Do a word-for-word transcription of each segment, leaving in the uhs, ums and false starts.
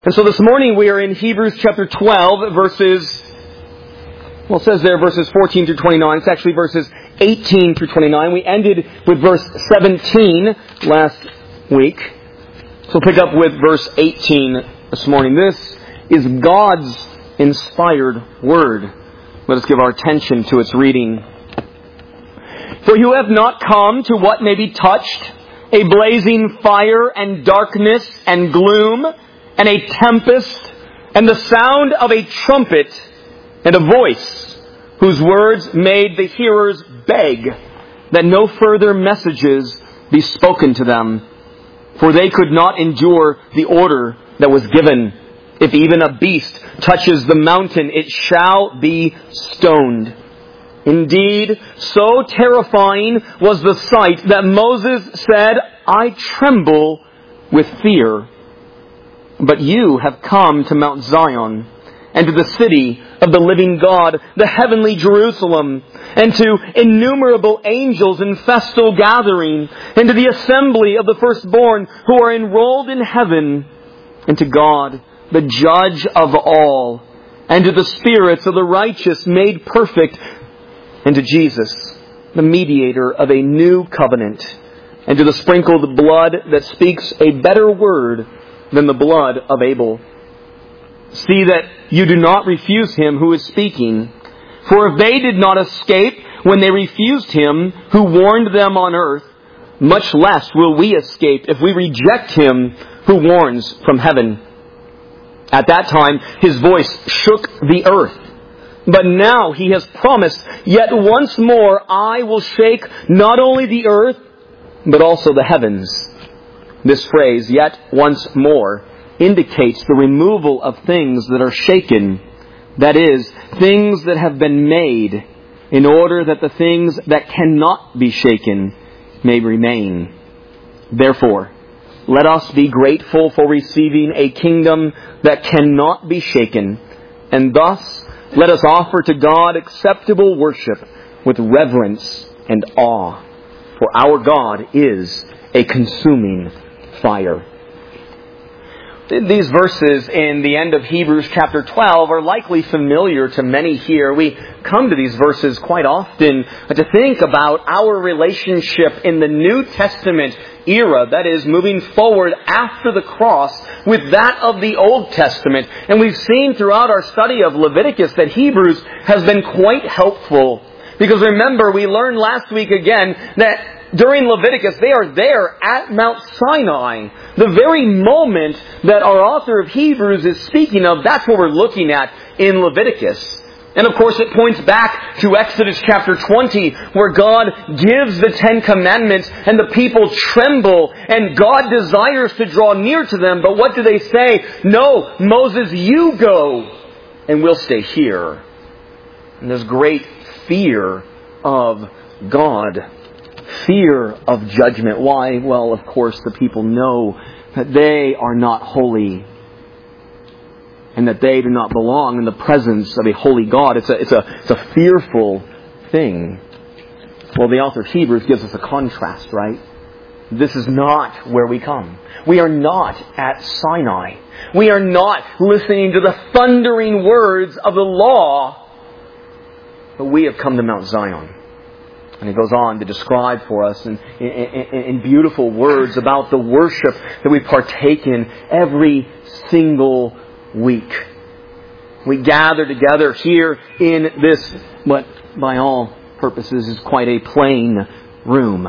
And so this morning we are in Hebrews chapter twelve, verses, well it says there verses fourteen through twenty-nine. It's actually verses eighteen through twenty-nine. We ended with verse seventeen last week. So we'll pick up with verse eighteen this morning. This is God's inspired word. Let us give our attention to its reading. For you have not come to what may be touched, a blazing fire and darkness and gloom, and a tempest, and the sound of a trumpet, and a voice, whose words made the hearers beg that no further messages be spoken to them. For they could not endure the order that was given. If even a beast touches the mountain, it shall be stoned. Indeed, so terrifying was the sight that Moses said, I tremble with fear. But you have come to Mount Zion, and to the city of the living God, the heavenly Jerusalem, and to innumerable angels in festal gathering, and to the assembly of the firstborn who are enrolled in heaven, and to God, the judge of all, and to the spirits of the righteous made perfect, and to Jesus, the mediator of a new covenant, and to the sprinkled blood that speaks a better word than the blood of Abel. See that you do not refuse him who is speaking. For if they did not escape when they refused him who warned them on earth, much less will we escape if we reject him who warns from heaven. At that time his voice shook the earth. But now he has promised, yet once more I will shake not only the earth, but also the heavens. This phrase, yet once more, indicates the removal of things that are shaken. That is, things that have been made, in order that the things that cannot be shaken may remain. Therefore, let us be grateful for receiving a kingdom that cannot be shaken, and thus let us offer to God acceptable worship with reverence and awe. For our God is a consuming fire. These verses in the end of Hebrews chapter twelve are likely familiar to many here. We come to these verses quite often to think about our relationship in the New Testament era, that is, moving forward after the cross, with that of the Old Testament. And we've seen throughout our study of Leviticus that Hebrews has been quite helpful. Because remember, we learned last week again that during Leviticus, they are there at Mount Sinai. The very moment that our author of Hebrews is speaking of, that's what we're looking at in Leviticus. And of course it points back to Exodus chapter twenty, where God gives the Ten Commandments and the people tremble and God desires to draw near to them. But what do they say? No, Moses, you go and we'll stay here. And there's great fear of God. Fear of judgment. Why? Well, of course, the people know that they are not holy and that they do not belong in the presence of a holy God. It's a, it's a, it's a fearful thing. Well, the author of Hebrews gives us a contrast, right? This is not where we come. We are not at Sinai. We are not listening to the thundering words of the law, but we have come to Mount Zion. And he goes on to describe for us in, in, in, in beautiful words about the worship that we partake in every single week. We gather together here in this, what by all purposes is quite a plain room.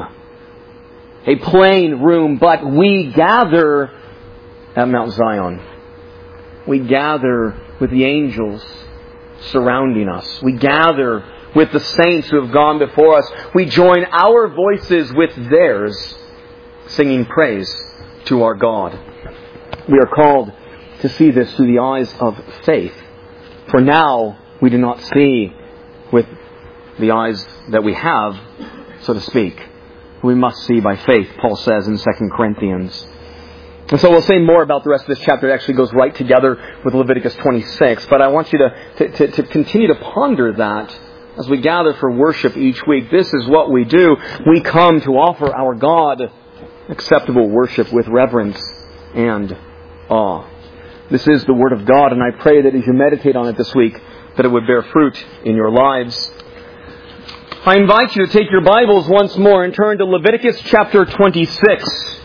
A plain room, but we gather at Mount Zion. We gather with the angels surrounding us. We gather with the saints who have gone before us. We join our voices with theirs, singing praise to our God. We are called to see this through the eyes of faith. For now, we do not see with the eyes that we have, so to speak. We must see by faith, Paul says in Second Corinthians. And so we'll say more about the rest of this chapter. It actually goes right together with Leviticus twenty-six. But I want you to, to, to, to continue to ponder that as we gather for worship each week. This is what we do. We come to offer our God acceptable worship with reverence and awe. This is the Word of God, and I pray that as you meditate on it this week, that it would bear fruit in your lives. I invite you to take your Bibles once more and turn to Leviticus chapter twenty-six.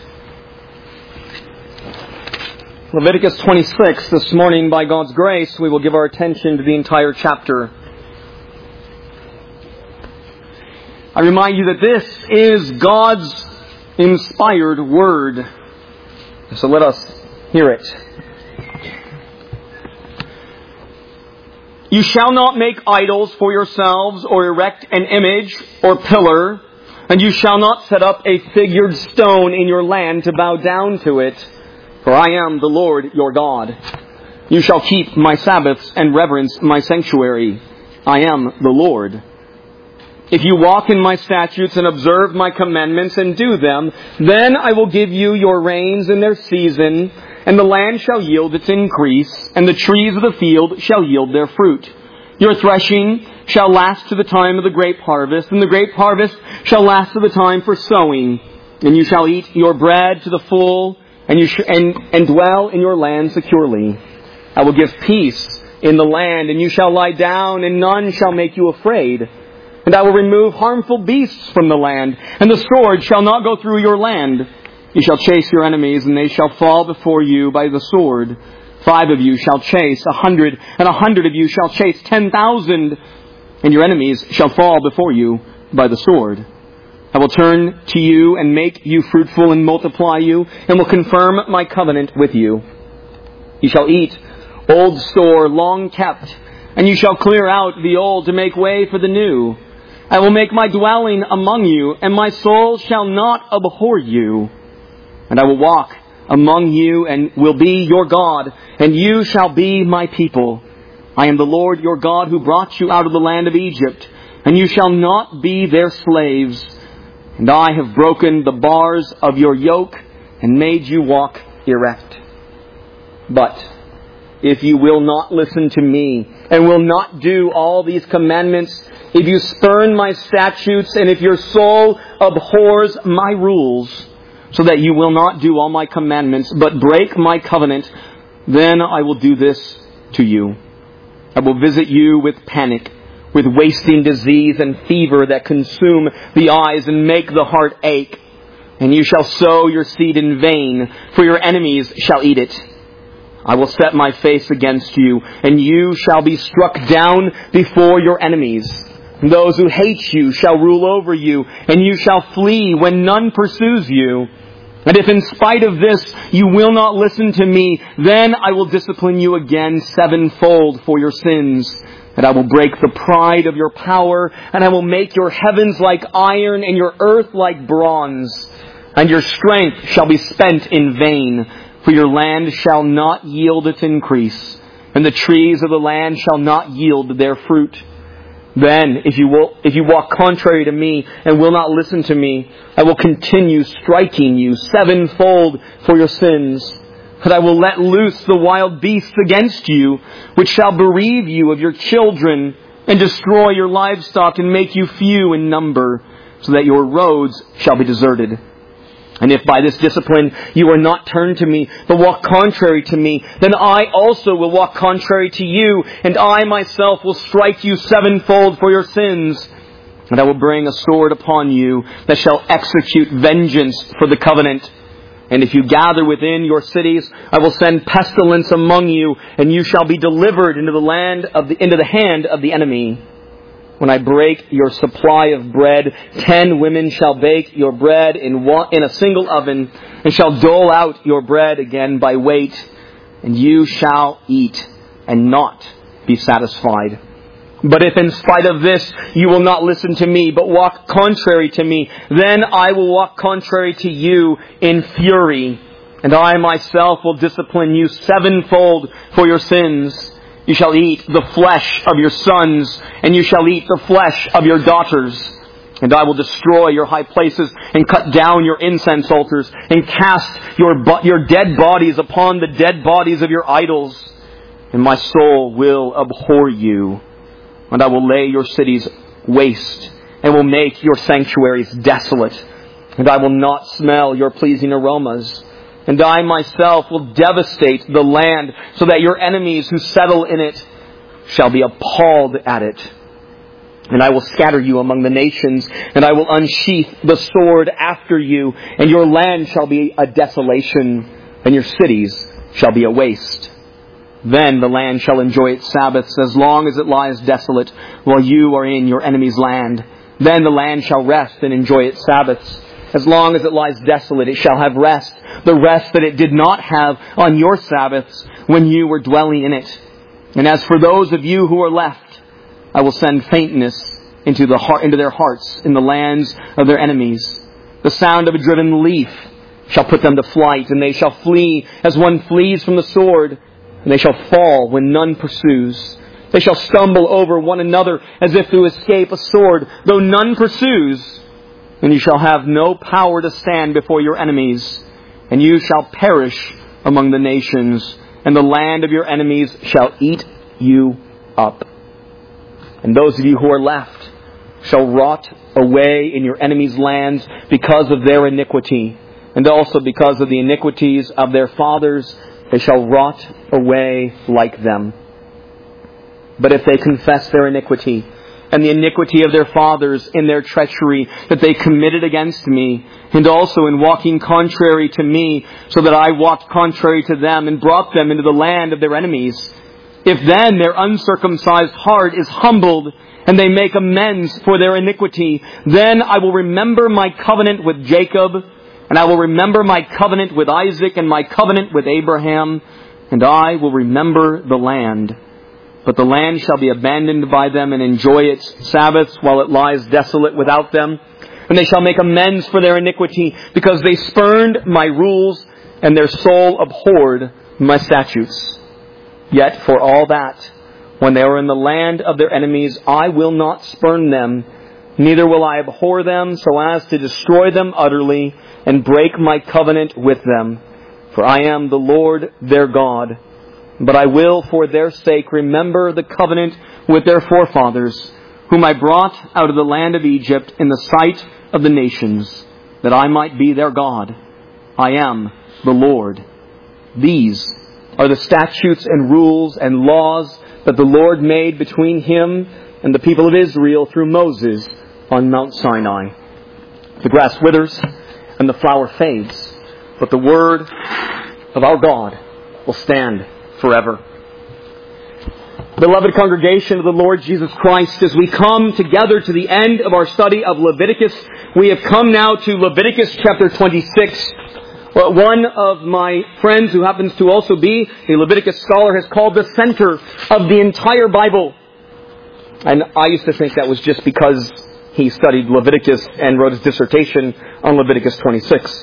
Leviticus twenty-six. This morning, by God's grace, we will give our attention to the entire chapter. I remind you that this is God's inspired Word. So let us hear it. You shall not make idols for yourselves, or erect an image or pillar, and you shall not set up a figured stone in your land to bow down to it, for I am the Lord your God. You shall keep my Sabbaths and reverence my sanctuary. I am the Lord. If you walk in my statutes and observe my commandments and do them, then I will give you your rains in their season, and the land shall yield its increase, and the trees of the field shall yield their fruit. Your threshing shall last to the time of the grape harvest, and the grape harvest shall last to the time for sowing. And you shall eat your bread to the full, and you sh- and, and dwell in your land securely. I will give peace in the land, and you shall lie down, and none shall make you afraid. And I will remove harmful beasts from the land, and the sword shall not go through your land. You shall chase your enemies, and they shall fall before you by the sword. Five of you shall chase a hundred, and a hundred of you shall chase ten thousand, and your enemies shall fall before you by the sword. I will turn to you and make you fruitful and multiply you, and will confirm my covenant with you. You shall eat old store long kept, and you shall clear out the old to make way for the new. I will make my dwelling among you, and my soul shall not abhor you. And I will walk among you, and will be your God, and you shall be my people. I am the Lord your God, who brought you out of the land of Egypt, and you shall not be their slaves. And I have broken the bars of your yoke, and made you walk erect. But if you will not listen to me, and will not do all these commandments, if you spurn my statutes, and if your soul abhors my rules, so that you will not do all my commandments, but break my covenant, then I will do this to you. I will visit you with panic, with wasting disease and fever that consume the eyes and make the heart ache. And you shall sow your seed in vain, for your enemies shall eat it. I will set my face against you, and you shall be struck down before your enemies. Those who hate you shall rule over you, and you shall flee when none pursues you. And if in spite of this you will not listen to me, then I will discipline you again sevenfold for your sins. And I will break the pride of your power, and I will make your heavens like iron and your earth like bronze. And your strength shall be spent in vain, for your land shall not yield its increase, and the trees of the land shall not yield their fruit. Then, if you will, if you walk contrary to me and will not listen to me, I will continue striking you sevenfold for your sins. But I will let loose the wild beasts against you, which shall bereave you of your children, and destroy your livestock, and make you few in number, so that your roads shall be deserted. And if by this discipline you are not turned to me, but walk contrary to me, then I also will walk contrary to you, and I myself will strike you sevenfold for your sins. And I will bring a sword upon you that shall execute vengeance for the covenant. And if you gather within your cities, I will send pestilence among you, and you shall be delivered into the land of the into the hand of the enemy. When I break your supply of bread, ten women shall bake your bread in one, in a single oven, and shall dole out your bread again by weight, and you shall eat and not be satisfied. But if in spite of this you will not listen to me, but walk contrary to me, then I will walk contrary to you in fury, and I myself will discipline you sevenfold for your sins. You shall eat the flesh of your sons, and you shall eat the flesh of your daughters. And I will destroy your high places, and cut down your incense altars, and cast your, your dead bodies upon the dead bodies of your idols. And my soul will abhor you. And I will lay your cities waste, and will make your sanctuaries desolate. And I will not smell your pleasing aromas. And I myself will devastate the land, so that your enemies who settle in it shall be appalled at it. And I will scatter you among the nations, and I will unsheath the sword after you, and your land shall be a desolation, and your cities shall be a waste. Then the land shall enjoy its Sabbaths as long as it lies desolate, while you are in your enemy's land. Then the land shall rest and enjoy its Sabbaths. As long as it lies desolate, it shall have rest, the rest that it did not have on your Sabbaths when you were dwelling in it. And as for those of you who are left, I will send faintness into the heart, into their hearts in the lands of their enemies. The sound of a driven leaf shall put them to flight, and they shall flee as one flees from the sword, and they shall fall when none pursues. They shall stumble over one another as if to escape a sword, though none pursues. And you shall have no power to stand before your enemies, and you shall perish among the nations, and the land of your enemies shall eat you up. And those of you who are left shall rot away in your enemies' lands because of their iniquity, and also because of the iniquities of their fathers, they shall rot away like them. But if they confess their iniquity, and the iniquity of their fathers in their treachery that they committed against me, and also in walking contrary to me, so that I walked contrary to them and brought them into the land of their enemies, if then their uncircumcised heart is humbled, and they make amends for their iniquity, then I will remember my covenant with Jacob, and I will remember my covenant with Isaac, and my covenant with Abraham, and I will remember the land. But the land shall be abandoned by them and enjoy its Sabbaths while it lies desolate without them. And they shall make amends for their iniquity, because they spurned my rules, and their soul abhorred my statutes. Yet for all that, when they are in the land of their enemies, I will not spurn them, neither will I abhor them so as to destroy them utterly and break my covenant with them. For I am the Lord their God. But I will, for their sake, remember the covenant with their forefathers, whom I brought out of the land of Egypt in the sight of the nations, that I might be their God. I am the Lord. These are the statutes and rules and laws that the Lord made between Him and the people of Israel through Moses on Mount Sinai. The grass withers and the flower fades, but the word of our God will stand forever. Beloved congregation of the Lord Jesus Christ, as we come together to the end of our study of Leviticus, we have come now to Leviticus chapter twenty-six. Well, one of my friends who happens to also be a Leviticus scholar has called the center of the entire Bible. And I used to think that was just because he studied Leviticus and wrote his dissertation on Leviticus twenty-six.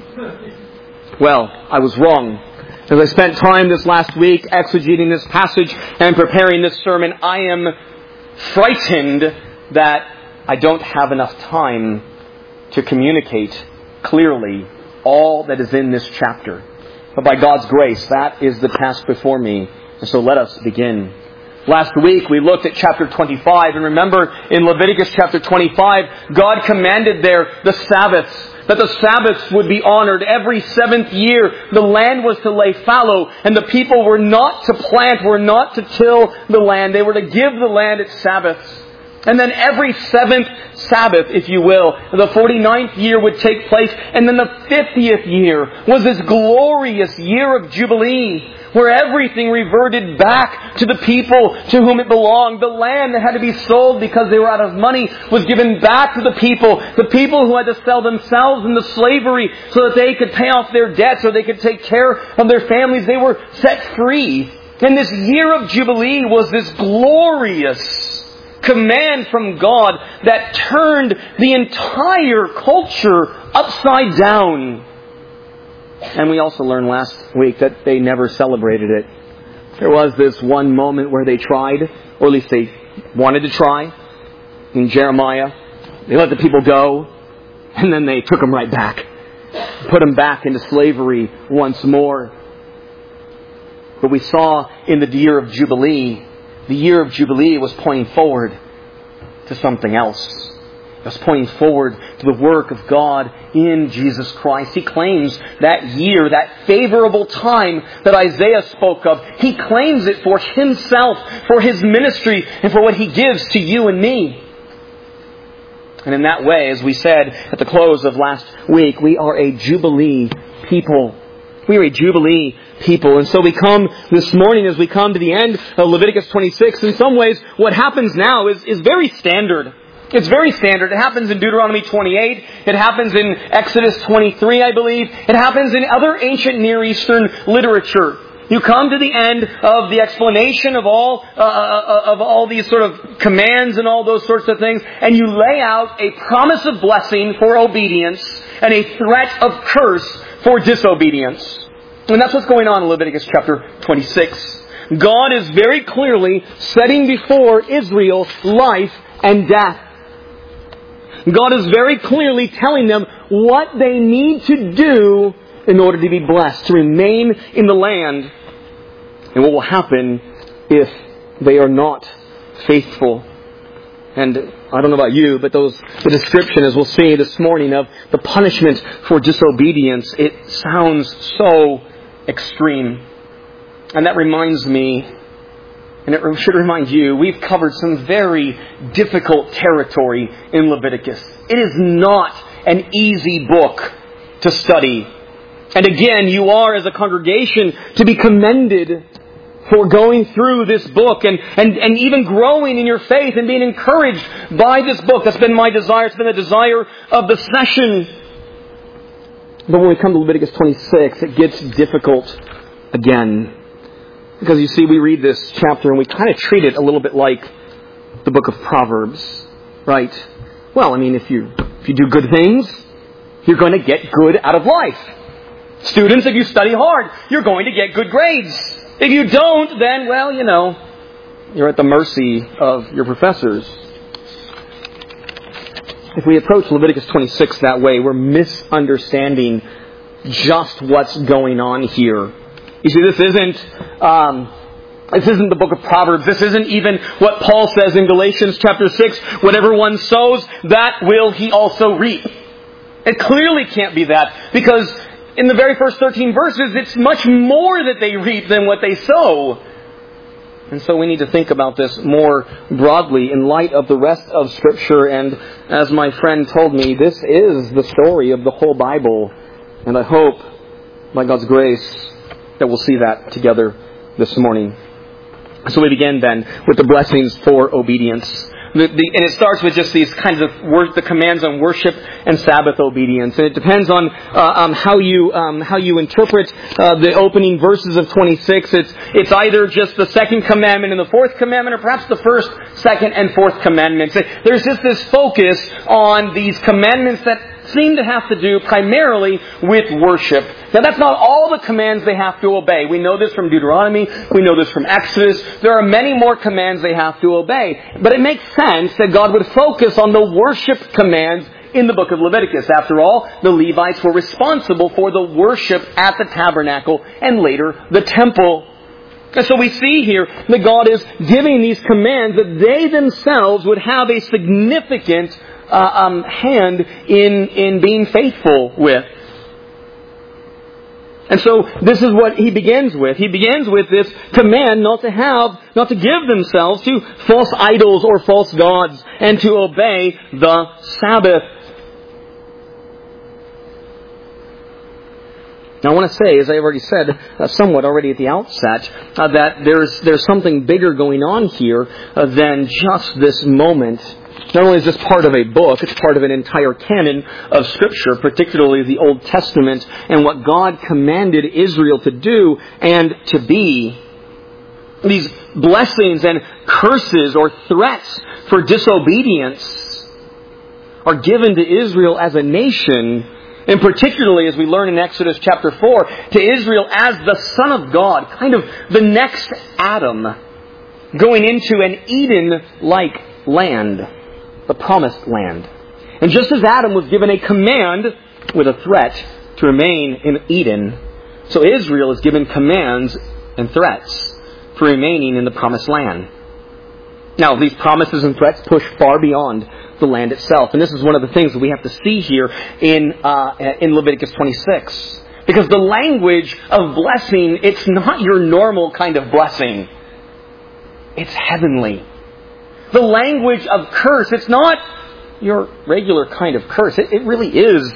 Well, I was wrong. As I spent time this last week exegeting this passage and preparing this sermon, I am frightened that I don't have enough time to communicate clearly all that is in this chapter. But by God's grace, that is the task before me. And so let us begin. Last week we looked at chapter twenty-five, and remember in Leviticus chapter twenty-five, God commanded there the Sabbaths, that the Sabbaths would be honored every seventh year. The land was to lay fallow, and the people were not to plant, were not to till the land. They were to give the land its Sabbaths. And then every seventh Sabbath, if you will, the forty-ninth year would take place. And then the fiftieth year was this glorious year of Jubilee, where everything reverted back to the people to whom it belonged. The land that had to be sold because they were out of money was given back to the people. The people who had to sell themselves into slavery so that they could pay off their debts or they could take care of their families, they were set free. And this year of Jubilee was this glorious command from God that turned the entire culture upside down. And we also learned last week that they never celebrated it. There was this one moment where they tried, or at least they wanted to try, in Jeremiah. They let the people go, and then they took them right back. Put them back into slavery once more. But we saw in the year of Jubilee, the year of Jubilee was pointing forward to something else. That's pointing forward to the work of God in Jesus Christ. He claims that year, that favorable time that Isaiah spoke of, He claims it for Himself, for His ministry, and for what He gives to you and me. And in that way, as we said at the close of last week, we are a Jubilee people. We are a Jubilee people. And so we come this morning, as we come to the end of Leviticus twenty-six, in some ways, what happens now is, is very standard. It's very standard. It happens in Deuteronomy twenty-eight. It happens in Exodus twenty-three, I believe. It happens in other ancient Near Eastern literature. You come to the end of the explanation of all uh, of all these sort of commands and all those sorts of things, and you lay out a promise of blessing for obedience and a threat of curse for disobedience. And that's what's going on in Leviticus chapter twenty-six. God is very clearly setting before Israel life and death. God is very clearly telling them what they need to do in order to be blessed, to remain in the land, and what will happen if they are not faithful. And I don't know about you, but those the description, as we'll see this morning, of the punishment for disobedience, it sounds so extreme. And that reminds me, and it should remind you, we've covered some very difficult territory in Leviticus. It is not an easy book to study. And again, you are, as a congregation, to be commended for going through this book and, and, and even growing in your faith and being encouraged by this book. That's been my desire. It's been the desire of the session. But when we come to Leviticus twenty-six, it gets difficult again. Because you see, we read this chapter and we kind of treat it a little bit like the book of Proverbs, right? Well, I mean, if you if you do good things, you're going to get good out of life. Students, if you study hard, you're going to get good grades. If you don't, then, well, you know, you're at the mercy of your professors. If we approach Leviticus twenty-six that way, we're misunderstanding just what's going on here. You see, this isn't um, this isn't the book of Proverbs. This isn't even what Paul says in Galatians chapter six. Whatever one sows, that will he also reap. It clearly can't be that, because in the very first thirteen verses, it's much more that they reap than what they sow. And so we need to think about this more broadly in light of the rest of Scripture. And as my friend told me, this is the story of the whole Bible. And I hope, by God's grace, that we'll see that together this morning. So we begin then with the blessings for obedience. The, the, and it starts with just these kinds of wor- the commands on worship and Sabbath obedience, and it depends on uh, um, how you um, how you interpret uh, the opening verses of twenty-six. It's it's either just the second commandment and the fourth commandment, or perhaps the first, second, and fourth commandments. There's just this focus on these commandments that seem to have to do primarily with worship. Now, that's not all the commands they have to obey. We know this from Deuteronomy. We know this from Exodus. There are many more commands they have to obey. But it makes sense that God would focus on the worship commands in the book of Leviticus. After all, the Levites were responsible for the worship at the tabernacle and later the temple. And so we see here that God is giving these commands that they themselves would have a significant Uh, um, hand in in being faithful with. And so this is what he begins with. He begins with this command not to have, not to give themselves to false idols or false gods, and to obey the Sabbath. Now, I want to say, as I've already said uh, somewhat already at the outset, uh, that there's there's something bigger going on here uh, than just this moment. Not only is this part of a book, it's part of an entire canon of Scripture, particularly the Old Testament, and what God commanded Israel to do and to be. These blessings and curses or threats for disobedience are given to Israel as a nation, and particularly, as we learn in Exodus chapter four, to Israel as the Son of God, kind of the next Adam, going into an Eden-like land. The promised land. And just as Adam was given a command with a threat to remain in Eden, so Israel is given commands and threats for remaining in the promised land. Now, these promises and threats push far beyond the land itself. And this is one of the things that we have to see here in uh, in Leviticus twenty-six. Because the language of blessing, it's not your normal kind of blessing. It's heavenly. The language of curse, it's not your regular kind of curse. It, it really is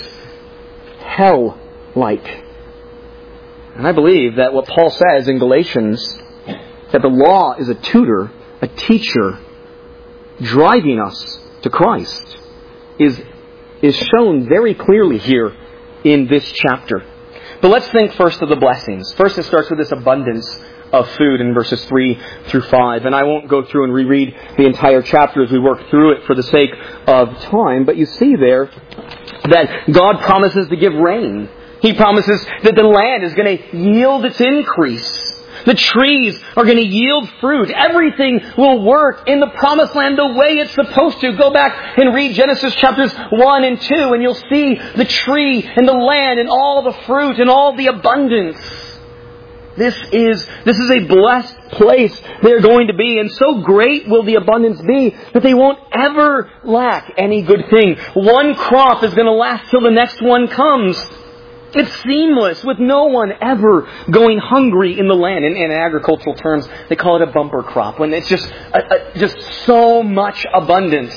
hell-like. And I believe that what Paul says in Galatians, that the law is a tutor, a teacher, driving us to Christ, is, is shown very clearly here in this chapter. But let's think first of the blessings. First it starts with this abundance of food in verses three through five. And I won't go through and reread the entire chapter as we work through it for the sake of time. But you see there that God promises to give rain. He promises that the land is going to yield its increase. The trees are going to yield fruit. Everything will work in the promised land the way it's supposed to. Go back and read Genesis chapters one and two and you'll see the tree and the land and all the fruit and all the abundance. This is, this is a blessed place they're going to be. And so great will the abundance be that they won't ever lack any good thing. One crop is going to last till the next one comes. It's seamless, with no one ever going hungry in the land. In, in agricultural terms, they call it a bumper crop, when it's just a, a, just so much abundance.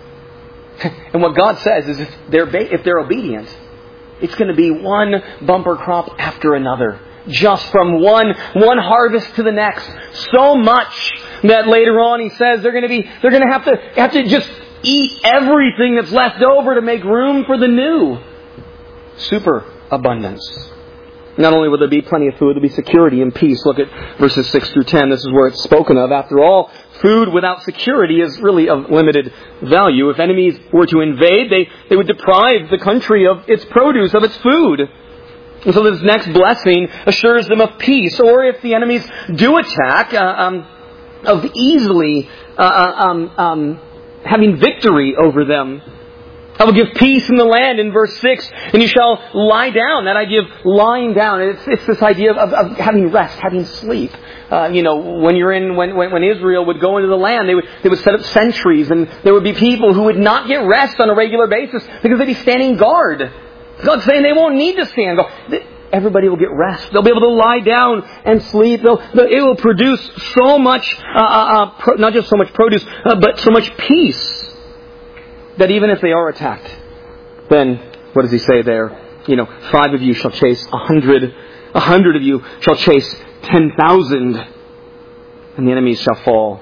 And what God says is, if they're if they're obedient, it's going to be one bumper crop after another, just from one one harvest to the next. So much that later on He says they're going to be they're going to have to have to just eat everything that's left over to make room for the new. Super abundance. Not only will there be plenty of food, there'll be security and peace. Look at verses six through ten. This is where it's spoken of. After all, food without security is really of limited value. If enemies were to invade, they, they would deprive the country of its produce, of its food. And so this next blessing assures them of peace. Or if the enemies do attack, uh, um, of easily uh, um, um, having victory over them. I will give peace in the land in verse six, and you shall lie down. That idea of lying down, it's, it's this idea of, of having rest, having sleep. Uh, you know, when you're in, when, when, when Israel would go into the land, they would, they would set up sentries, and there would be people who would not get rest on a regular basis because they'd be standing guard. God's saying they won't need to stand guard. Everybody will get rest. They'll be able to lie down and sleep. They'll, it will produce so much, uh, uh, pro, not just so much produce, uh, but so much peace, that even if they are attacked, then, what does He say there? You know, five of you shall chase a hundred, a hundred of you shall chase ten thousand, and the enemies shall fall.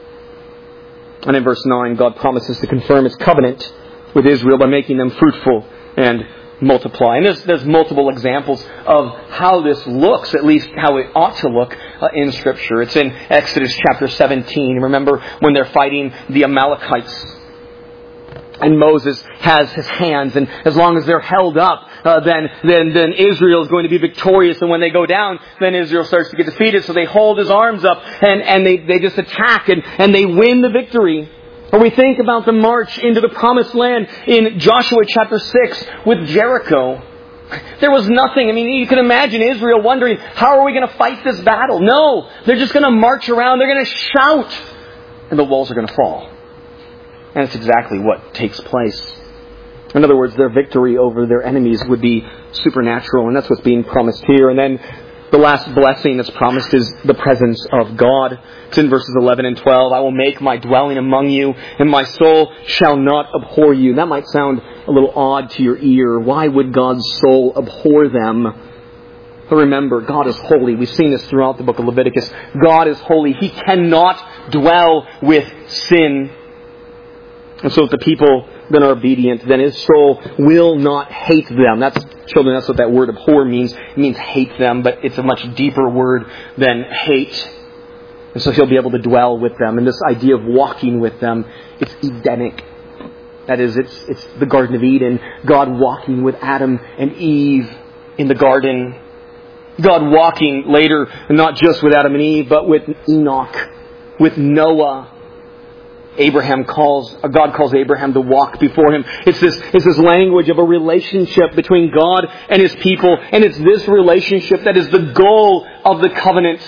And in verse nine, God promises to confirm His covenant with Israel by making them fruitful and multiply. And there's, there's multiple examples of how this looks, at least how it ought to look uh, in Scripture. It's in Exodus chapter seventeen. Remember when they're fighting the Amalekites? And Moses has his hands, and as long as they're held up, uh, then, then, then Israel is going to be victorious. And when they go down, then Israel starts to get defeated. So they hold his arms up, and, and they, they just attack, and, and they win the victory. Or we think about the march into the promised land in Joshua chapter six with Jericho. There was nothing. I mean, you can imagine Israel wondering, how are we going to fight this battle? No, they're just going to march around. They're going to shout, and the walls are going to fall. And it's exactly what takes place. In other words, their victory over their enemies would be supernatural, and that's what's being promised here. And then the last blessing that's promised is the presence of God. It's in verses eleven and twelve. I will make my dwelling among you, and my soul shall not abhor you. That might sound a little odd to your ear. Why would God's soul abhor them? But remember, God is holy. We've seen this throughout the book of Leviticus. God is holy. He cannot dwell with sin. And so if the people then are obedient, then His soul will not hate them. That's, children, that's what that word abhor means. It means hate them, but it's a much deeper word than hate. And so He'll be able to dwell with them. And this idea of walking with them, it's Edenic. That is, it's, it's the Garden of Eden. God walking with Adam and Eve in the garden. God walking later, not just with Adam and Eve, but with Enoch, with Noah. Abraham calls, God calls Abraham to walk before Him. It's this, it's this language of a relationship between God and His people. And it's this relationship that is the goal of the covenant.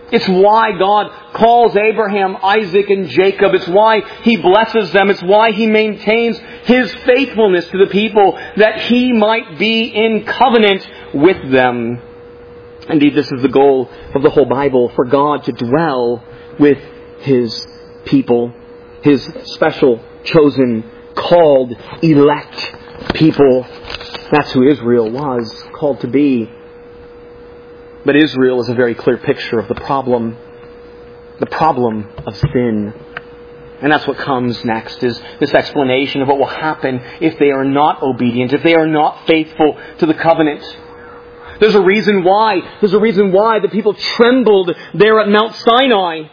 It's why God calls Abraham, Isaac, and Jacob. It's why He blesses them. It's why He maintains His faithfulness to the people, that He might be in covenant with them. Indeed, this is the goal of the whole Bible, for God to dwell with His people, His special, chosen, called, elect people. That's who Israel was called to be. But Israel is a very clear picture of the problem, the problem of sin. And that's what comes next, is this explanation of what will happen if they are not obedient, if they are not faithful to the covenant. There's a reason why. There's a reason why the people trembled there at Mount Sinai.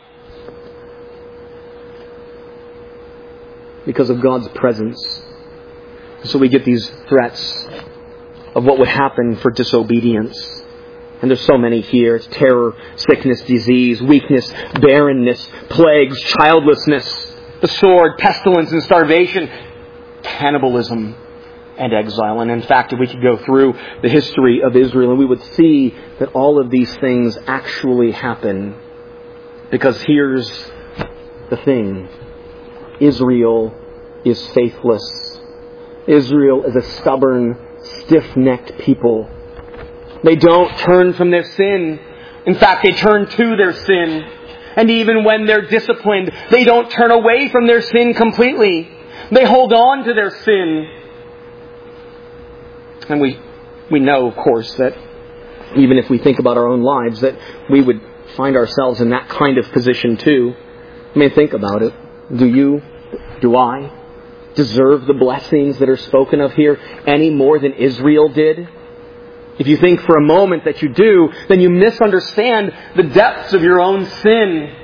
Because of God's presence. So we get these threats of what would happen for disobedience. And there's so many here. It's terror, sickness, disease, weakness, barrenness, plagues, childlessness, the sword, pestilence and starvation, cannibalism and exile. And in fact, if we could go through the history of Israel, and we would see that all of these things actually happen. Because here's the thing. Israel is faithless. Israel is a stubborn, stiff-necked people. They don't turn from their sin. In fact, they turn to their sin. And even when they're disciplined, they don't turn away from their sin completely. They hold on to their sin. And we we know, of course, that even if we think about our own lives, that we would find ourselves in that kind of position too. I mean, think about it. Do you, do I, deserve the blessings that are spoken of here any more than Israel did? If you think for a moment that you do, then you misunderstand the depths of your own sin.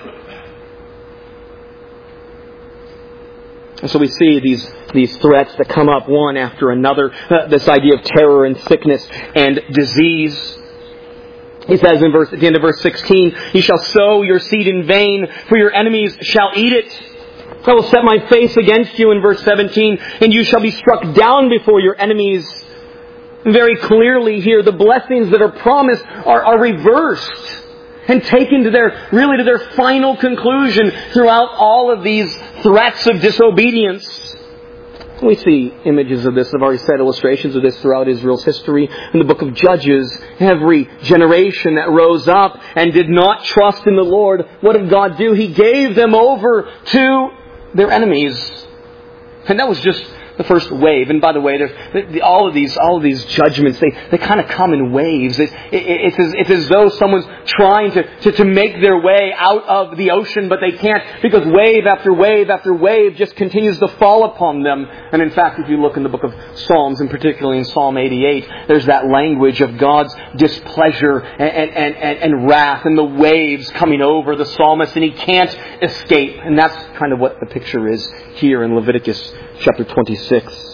And so we see these, these threats that come up one after another. Uh, this idea of terror and sickness and disease. He says in verse, at the end of verse sixteen, "You shall sow your seed in vain, for your enemies shall eat it. I will set my face against you," in verse seventeen, "and you shall be struck down before your enemies." Very clearly here, the blessings that are promised are, are reversed and taken to their, really to their final conclusion throughout all of these threats of disobedience. We see images of this. I've already said illustrations of this throughout Israel's history. In the book of Judges, every generation that rose up and did not trust in the Lord, what did God do? He gave them over to their enemies. And that was just the first wave. And by the way, there's all of these, all of these judgments, they, they kind of come in waves. It, it, it's, as, it's as though someone's trying to, to, to make their way out of the ocean, but they can't, because wave after wave after wave just continues to fall upon them. And in fact, if you look in the book of Psalms, and particularly in Psalm eighty-eight, there's that language of God's displeasure and, and, and, and wrath and the waves coming over the psalmist, and he can't escape. And that's kind of what the picture is here in Leviticus chapter twenty-six.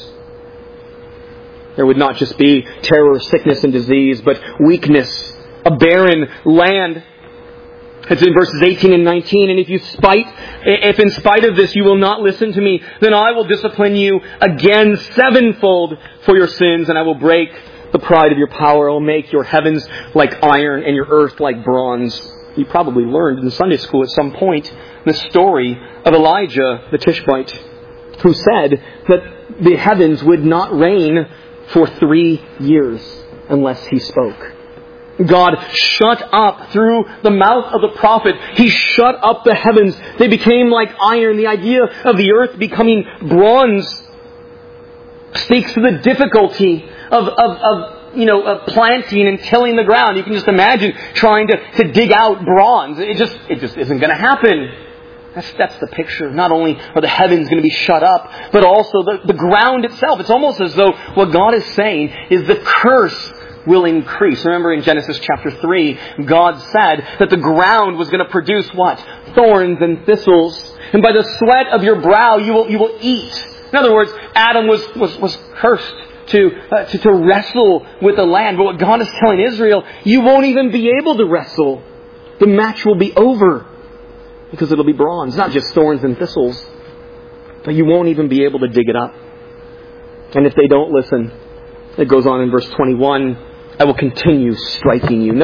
There would not just be terror, sickness, and disease, but weakness, a barren land. It's in verses eighteen and nineteen. "And if you spite, if in spite of this you will not listen to me, then I will discipline you again sevenfold for your sins, and I will break the pride of your power. I will make your heavens like iron and your earth like bronze." You probably learned in Sunday school at some point the story of Elijah the Tishbite, who said that the heavens would not rain for three years unless he spoke. God shut up through the mouth of the prophet. He shut up the heavens. They became like iron. The idea of the earth becoming bronze speaks to the difficulty of, of, of you know, of planting and tilling the ground. You can just imagine trying to, to dig out bronze. It just, it just isn't going to happen. That's, that's the picture. Not only are the heavens going to be shut up, but also the, the ground itself. It's almost as though what God is saying is the curse will increase. Remember in Genesis chapter three, God said that the ground was going to produce what? Thorns and thistles. And by the sweat of your brow you will, you will eat. In other words, Adam was, was, was cursed to, uh, to, to wrestle with the land. But what God is telling Israel, you won't even be able to wrestle. The match will be over. Because it'll be bronze, not just thorns and thistles. But you won't even be able to dig it up. And if they don't listen, it goes on in verse twenty-one, "I will continue striking you." Note,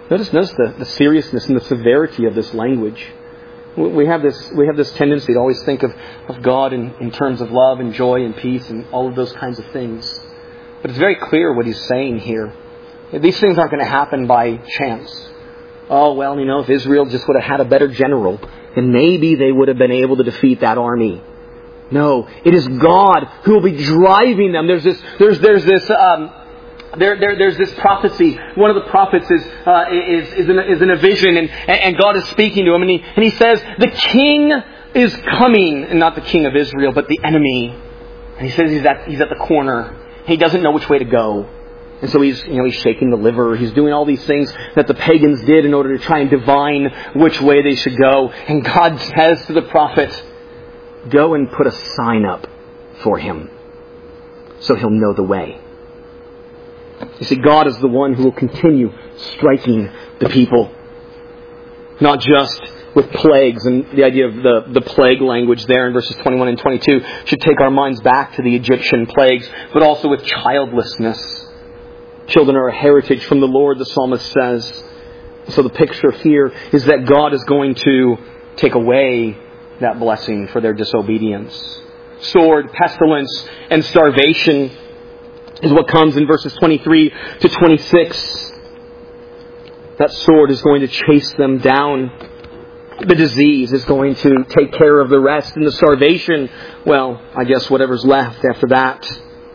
Notice, notice the, the seriousness and the severity of this language. We have this we have this tendency to always think of, of God in, in terms of love and joy and peace and all of those kinds of things. But it's very clear what he's saying here. These things aren't going to happen by chance. Oh, well, you know, if Israel just would have had a better general, then maybe they would have been able to defeat that army. No, it is God who will be driving them. There's this, there's, there's this, um, there, there, there's this prophecy. One of the prophets is, uh, is, is in, a, is in a vision, and, and God is speaking to him, and he, and he says, the king is coming, and not the king of Israel, but the enemy. And he says he's at, he's at the corner. He doesn't know which way to go. And so he's, you know, he's shaking the liver. He's doing all these things that the pagans did in order to try and divine which way they should go. And God says to the prophet, go and put a sign up for him so he'll know the way. You see, God is the one who will continue striking the people. Not just with plagues, and the idea of the, the plague language there in verses twenty-one and twenty-two should take our minds back to the Egyptian plagues, but also with childlessness. Children are a heritage from the Lord, the psalmist says. So the picture here is that God is going to take away that blessing for their disobedience. Sword, pestilence, and starvation is what comes in verses twenty-three to twenty-six. That sword is going to chase them down. The disease is going to take care of the rest. And the starvation, well, I guess whatever's left after that.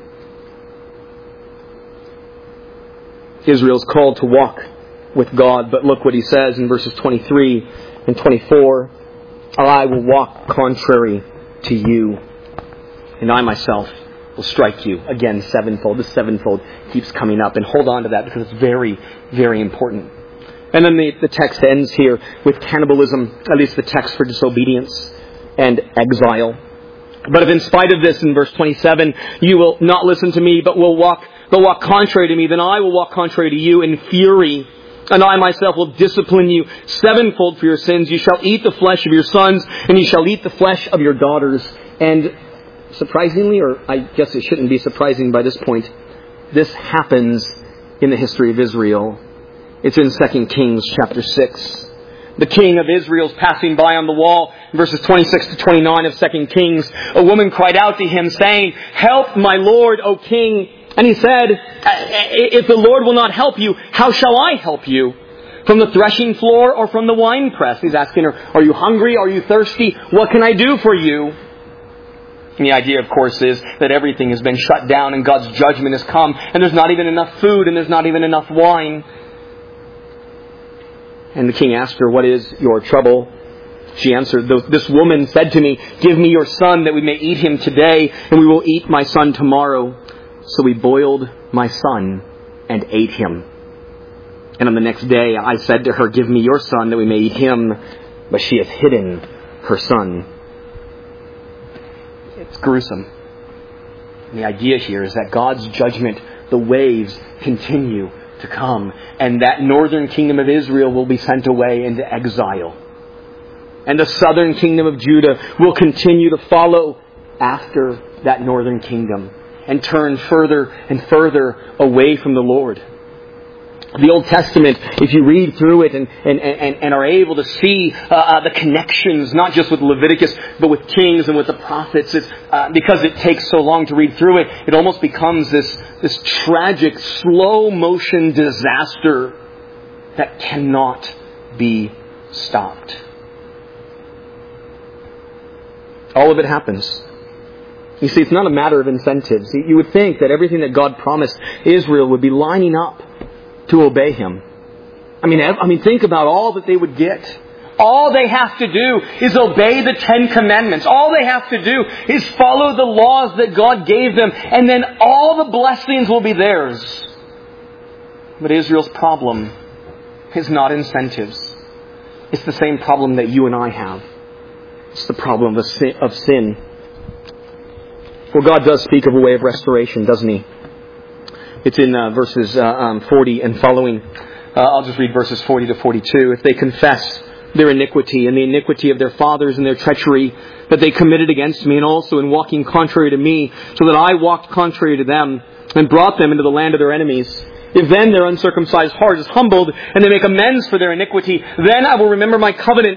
Israel's called to walk with God, but look what he says in verses twenty-three and twenty-four. I will walk contrary to you, and I myself will strike you. Again, sevenfold. This sevenfold keeps coming up, and hold on to that because it's very, very important. And then the, the text ends here with cannibalism, at least the text for disobedience and exile. But if in spite of this, in verse twenty-seven, you will not listen to me, but will walk but walk contrary to me, then I will walk contrary to you in fury. And I myself will discipline you sevenfold for your sins. You shall eat the flesh of your sons, and you shall eat the flesh of your daughters. And surprisingly, or I guess it shouldn't be surprising by this point, this happens in the history of Israel. It's in Second Kings chapter six. The king of Israel is passing by on the wall. In verses twenty-six to twenty-nine of Second Kings, a woman cried out to him, saying, help my lord, O king. And he said, if the Lord will not help you, how shall I help you? From the threshing floor or from the winepress? He's asking her, are you hungry? Are you thirsty? What can I do for you? And the idea, of course, is that everything has been shut down and God's judgment has come. And there's not even enough food and there's not even enough wine. And the king asked her, what is your trouble? She answered, this woman said to me, give me your son that we may eat him today, and we will eat my son tomorrow. So we boiled my son and ate him. And on the next day I said to her, give me your son that we may eat him. But she has hidden her son. It's gruesome. And the idea here is that God's judgment, the waves continue to come. And that northern kingdom of Israel will be sent away into exile. And the southern kingdom of Judah will continue to follow after that northern kingdom and turn further and further away from the Lord. The Old Testament, if you read through it and, and, and, and are able to see uh, uh, the connections, not just with Leviticus, but with Kings and with the prophets, it's, uh, because it takes so long to read through it, it almost becomes this, this tragic, slow-motion disaster that cannot be stopped. All of it happens. You see, it's not a matter of incentives. You would think that everything that God promised Israel would be lining up to obey Him. I mean, I mean, think about all that they would get. All they have to do is obey the Ten Commandments. All they have to do is follow the laws that God gave them, and then all the blessings will be theirs. But Israel's problem is not incentives. It's the same problem that you and I have. It's the problem of sin. Well, God does speak of a way of restoration, doesn't He? It's in uh, verses uh, um, forty and following. Uh, I'll just read verses forty to forty-two. If they confess their iniquity and the iniquity of their fathers and their treachery that they committed against me, and also in walking contrary to me, so that I walked contrary to them and brought them into the land of their enemies, If then their uncircumcised heart is humbled and they make amends for their iniquity, then I will remember my covenant.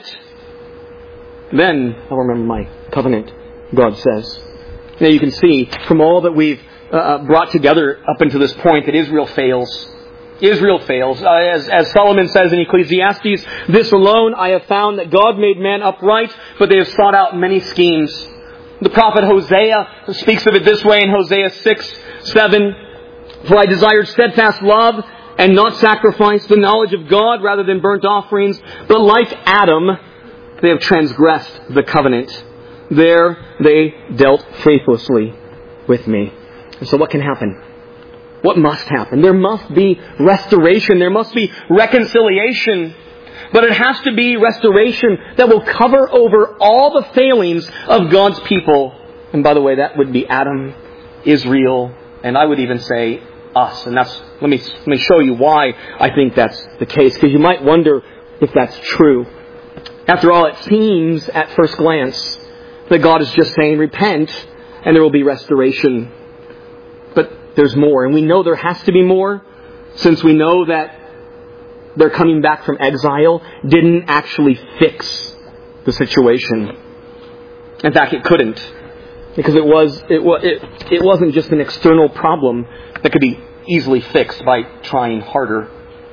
Then I will remember my covenant, God says. Now you can see from all that we've uh, brought together up until this point that Israel fails. Israel fails. Uh, as, as Solomon says in Ecclesiastes, this alone I have found that God made man upright, but they have sought out many schemes. The prophet Hosea speaks of it this way in Hosea six, seven. For I desired steadfast love and not sacrifice, the knowledge of God rather than burnt offerings. But like Adam, they have transgressed the covenant. There they dealt faithlessly with me. And so what can happen? What must happen? There must be restoration. There must be reconciliation. But it has to be restoration that will cover over all the failings of God's people. And by the way, that would be Adam, Israel, and I would even say us. And that's, let me, let me show you why I think that's the case. Because you might wonder if that's true. After all, it seems at first glance that God is just saying, repent, and there will be restoration. But there's more. And we know there has to be more, since we know that their coming back from exile didn't actually fix the situation. In fact, it couldn't. Because it was it, it, it wasn't just an external problem that could be easily fixed by trying harder.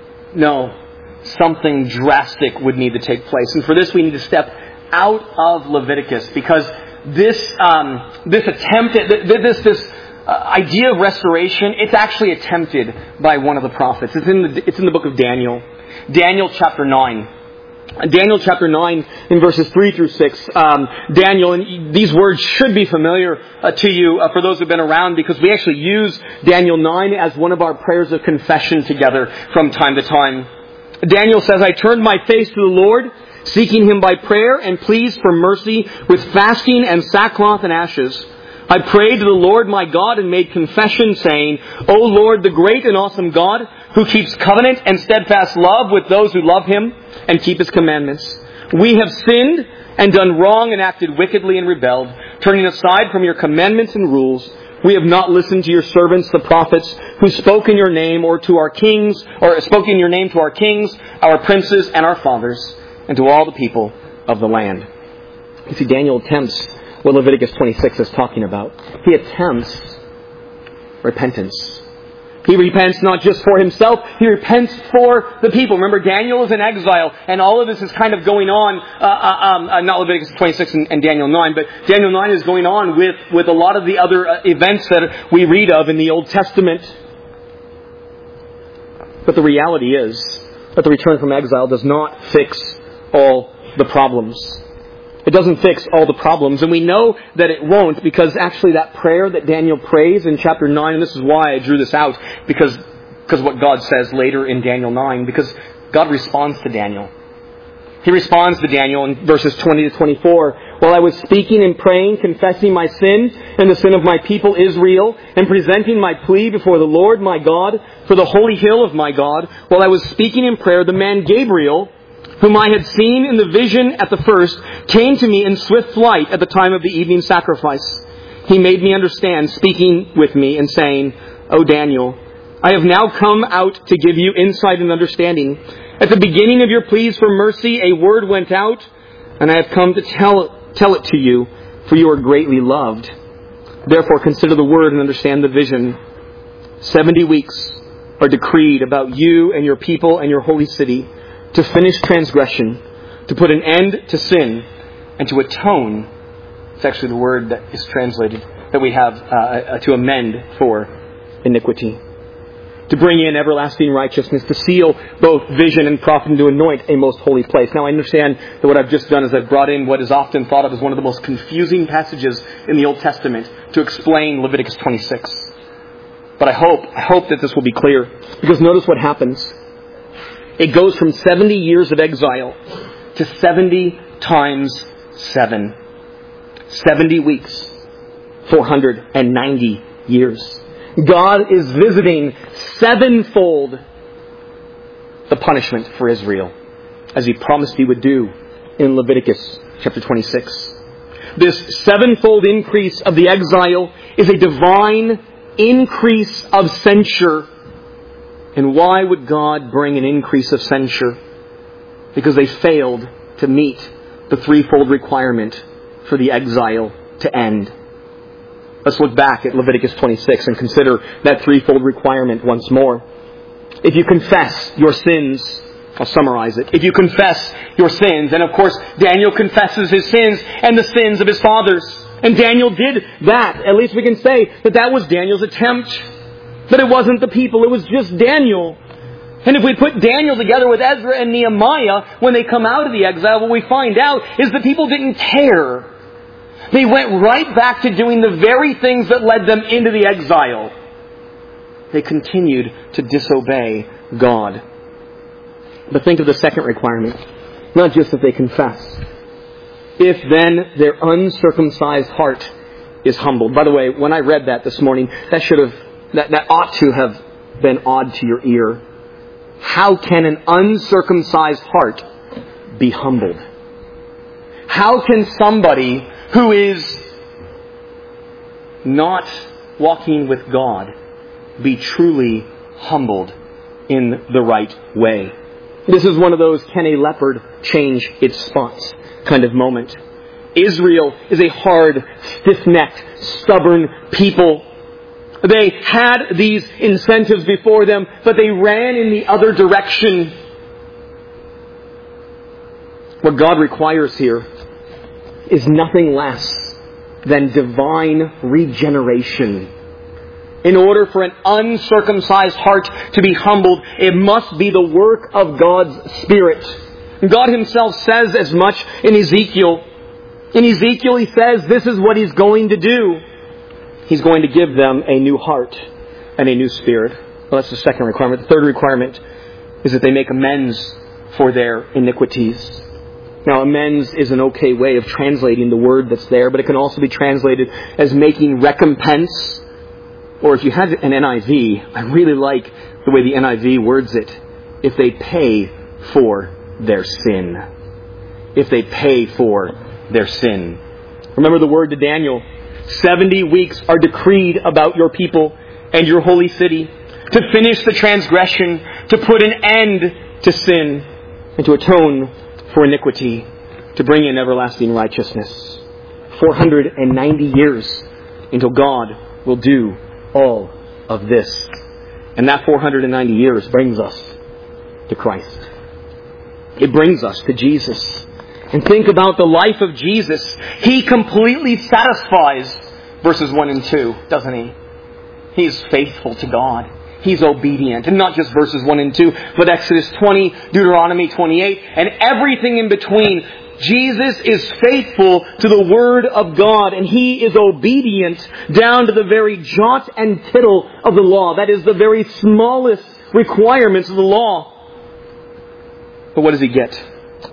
No, something drastic would need to take place. And for this we need to step out of Leviticus, because this um, this attempt, this this uh, idea of restoration, it's actually attempted by one of the prophets. It's in the it's in the book of Daniel, Daniel chapter nine. Daniel chapter nine in verses three through six. Um, Daniel, and these words should be familiar uh, to you uh, for those who've been around, because we actually use Daniel nine as one of our prayers of confession together from time to time. Daniel says, I turned my face to the Lord, seeking Him by prayer and pleas for mercy with fasting and sackcloth and ashes. I prayed to the Lord my God and made confession, saying, O Lord, the great and awesome God, who keeps covenant and steadfast love with those who love Him and keep His commandments. We have sinned and done wrong and acted wickedly and rebelled, turning aside from your commandments and rules. We have not listened to your servants, the prophets, who spoke in your name, or to our kings, or spoke in your name to our kings, our princes, and our fathers, and to all the people of the land. You see, Daniel attempts what Leviticus twenty-six is talking about. He attempts repentance. He repents not just for himself, he repents for the people. Remember, Daniel is in exile, and all of this is kind of going on, uh, uh, um, uh, not Leviticus twenty-six and, and Daniel nine, but Daniel nine is going on with, with a lot of the other uh, events that we read of in the Old Testament. But the reality is that the return from exile does not fix all the problems. It doesn't fix all the problems, and we know that it won't, because actually that prayer that Daniel prays in chapter nine, and this is why I drew this out, because because what God says later in Daniel nine, because God responds to Daniel. He responds to Daniel in verses twenty to twenty-four. While I was speaking and praying, confessing my sin and the sin of my people Israel, and presenting my plea before the Lord my God for the holy hill of my God, while I was speaking in prayer, the man Gabriel, whom I had seen in the vision at the first, came to me in swift flight at the time of the evening sacrifice. He made me understand, speaking with me and saying, O Daniel, I have now come out to give you insight and understanding. At the beginning of your pleas for mercy, a word went out, and I have come to tell, tell it to you, for you are greatly loved. Therefore consider the word and understand the vision. Seventy weeks are decreed about you and your people and your holy city, to finish transgression, to put an end to sin, and to atone. It's actually the word that is translated, that we have uh, to amend for iniquity. To bring in everlasting righteousness, to seal both vision and prophet, and to anoint a most holy place. Now I understand that what I've just done is I've brought in what is often thought of as one of the most confusing passages in the Old Testament to explain Leviticus twenty-six. But I hope, I hope that this will be clear. Because notice what happens. It goes from seventy years of exile to seventy times seven. seventy weeks. four hundred ninety years. God is visiting sevenfold the punishment for Israel, as He promised He would do in Leviticus chapter twenty-six. This sevenfold increase of the exile is a divine increase of censure. And why would God bring an increase of censure? Because they failed to meet the threefold requirement for the exile to end. Let's look back at Leviticus twenty-six and consider that threefold requirement once more. If you confess your sins, I'll summarize it. If you confess your sins, and of course Daniel confesses his sins and the sins of his fathers. And Daniel did that. At least we can say that that was Daniel's attempt. But it wasn't the people, it was just Daniel. And if we put Daniel together with Ezra and Nehemiah, when they come out of the exile, what we find out is that people didn't care. They went right back to doing the very things that led them into the exile. They continued to disobey God. But think of the second requirement. Not just that they confess. If then their uncircumcised heart is humbled. By the way, when I read that this morning, that should have, that, that ought to have been odd to your ear. How can an uncircumcised heart be humbled? How can somebody who is not walking with God be truly humbled in the right way? This is one of those can a leopard change its spots kind of moment. Israel is a hard, stiff-necked, stubborn people. They had these incentives before them, but they ran in the other direction. What God requires here is nothing less than divine regeneration. In order for an uncircumcised heart to be humbled, it must be the work of God's Spirit. God Himself says as much in Ezekiel. In Ezekiel He says this is what He's going to do. He's going to give them a new heart and a new spirit. Well, that's the second requirement. The third requirement is that they make amends for their iniquities. Now, amends is an okay way of translating the word that's there, but it can also be translated as making recompense. Or if you have an N I V, I really like the way the N I V words it. If they pay for their sin. If they pay for their sin. Remember the word to Daniel. Seventy weeks are decreed about your people and your holy city to finish the transgression, to put an end to sin, and to atone for iniquity, to bring in everlasting righteousness. four hundred ninety years until God will do all of this. And that four hundred ninety years brings us to Christ. It brings us to Jesus. And think about the life of Jesus. He completely satisfies verses one and two, doesn't He? He's faithful to God. He's obedient. And not just verses one and two, but Exodus twenty, Deuteronomy twenty-eight, and everything in between. Jesus is faithful to the Word of God, and He is obedient down to the very jot and tittle of the law. That is the very smallest requirements of the law. But what does He get?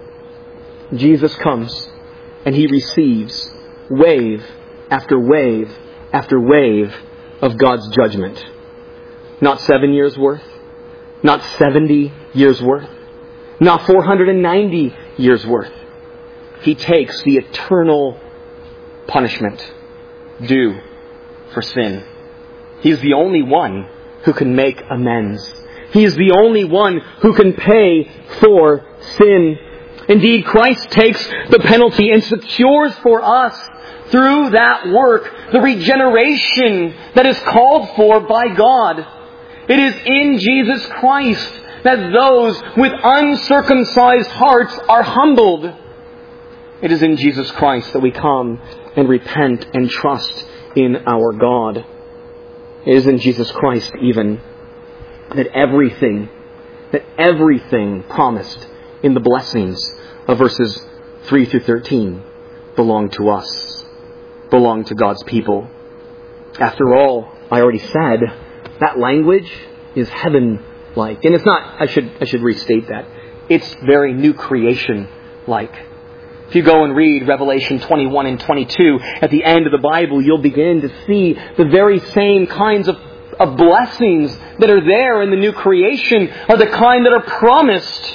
Jesus comes and He receives wave after wave after wave of God's judgment. Not seven years worth, not seventy years worth, not four hundred ninety years worth. He takes the eternal punishment due for sin. He's the only one who can make amends. He is the only one who can pay for sin. Indeed, Christ takes the penalty and secures for us, through that work, the regeneration that is called for by God. It is in Jesus Christ that those with uncircumcised hearts are humbled. It is in Jesus Christ that we come and repent and trust in our God. It is in Jesus Christ even that everything, that everything promised in the blessings of verses three through thirteen belong to us, belong to God's people. After all, I already said, that language is heaven-like. And it's not, I should, I should restate that. It's very new creation-like. If you go and read Revelation twenty-one and twenty-two, at the end of the Bible, you'll begin to see the very same kinds of, of blessings that are there in the new creation are the kind that are promised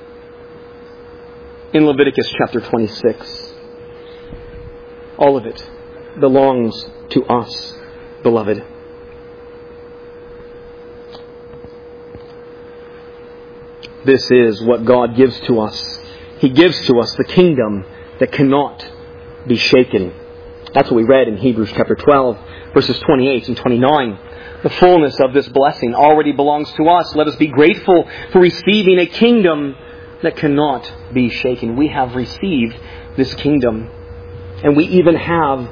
in Leviticus chapter twenty-six. All of it belongs to us, beloved. this is what God gives to us. He gives to us the kingdom that cannot be shaken. That's what we read in Hebrews chapter twelve, verses twenty-eight and twenty-nine. The fullness of this blessing already belongs to us. Let us be grateful for receiving a kingdom that cannot be shaken. We have received this kingdom. And we even have,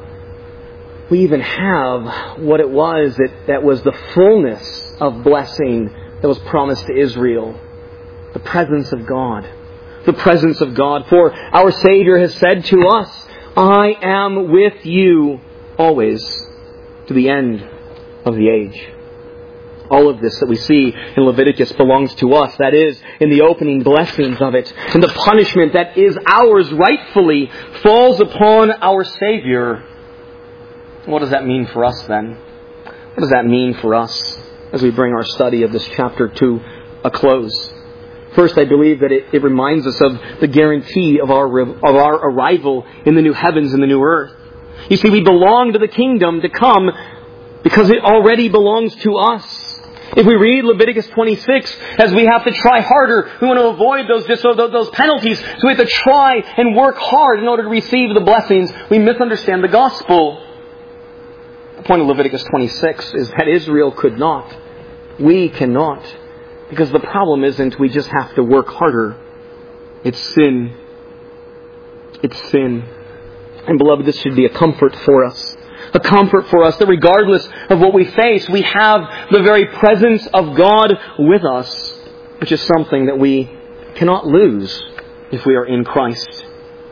we even have what it was that, that was the fullness of blessing that was promised to Israel. The presence of God. The presence of God. For our Savior has said to us, I am with you always to the end of the age. All of this that we see in Leviticus belongs to us. That is, in the opening blessings of it. And the punishment that is ours rightfully falls upon our Savior. What does that mean for us then? What does that mean for us as we bring our study of this chapter to a close? First, I believe that it, it reminds us of the guarantee of our, of our arrival in the new heavens and the new earth. You see, we belong to the kingdom to come because it already belongs to us. If we read Leviticus twenty-six, as we have to try harder, we want to avoid those, those penalties, so we have to try and work hard in order to receive the blessings, we misunderstand the gospel. The point of Leviticus twenty-six is that Israel could not. We cannot. Because the problem isn't we just have to work harder. It's sin. It's sin. And beloved, this should be a comfort for us. A comfort for us that regardless of what we face, we have the very presence of God with us, which is something that we cannot lose if we are in Christ.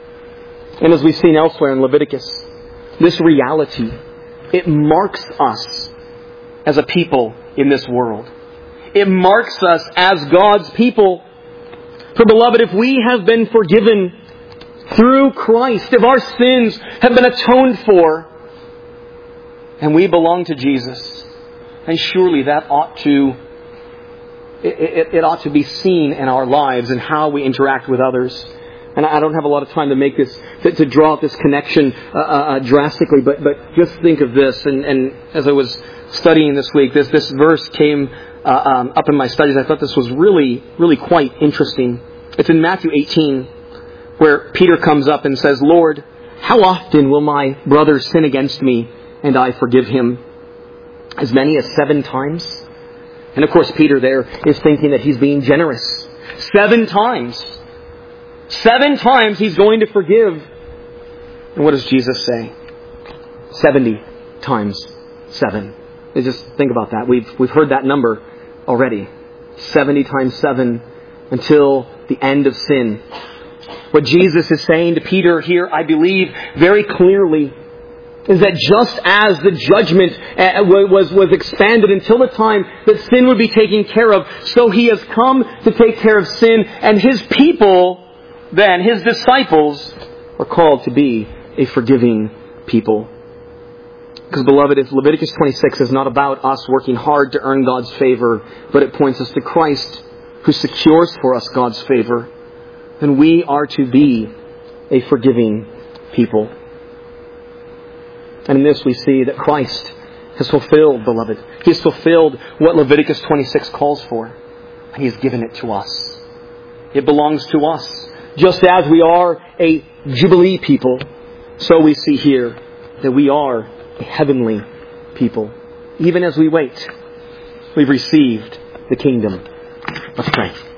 And as we've seen elsewhere in Leviticus, this reality, it marks us as a people in this world. It marks us as God's people. For beloved, if we have been forgiven through Christ, if our sins have been atoned for, and we belong to Jesus, and surely that ought to, it, it, it ought to be seen in our lives and how we interact with others. And I don't have a lot of time to make this, to, to draw out this connection uh, uh, drastically, but but just think of this. And, and as I was studying this week, this this verse came uh, um, up in my studies. I thought this was really, really quite interesting. It's in Matthew eighteen, where Peter comes up and says, Lord, how often will my brother sin against me and I forgive him? As many as seven times? And of course, Peter there is thinking that he's being generous. Seven times. Seven times he's going to forgive. And what does Jesus say? Seventy times seven. Just think about that. We've we've heard that number already. Seventy times seven until the end of sin. What Jesus is saying to Peter here, I believe, very clearly, is that just as the judgment was, was expanded until the time that sin would be taken care of, so He has come to take care of sin, and His people, then, His disciples, are called to be a forgiving people. Because, beloved, if Leviticus twenty-six is not about us working hard to earn God's favor, but it points us to Christ, who secures for us God's favor, then we are to be a forgiving people. And in this we see that Christ has fulfilled, beloved. He has fulfilled what Leviticus twenty-six calls for. And He has given it to us. It belongs to us. Just as we are a Jubilee people, so we see here that we are a heavenly people. Even as we wait, we've received the kingdom. Let's pray.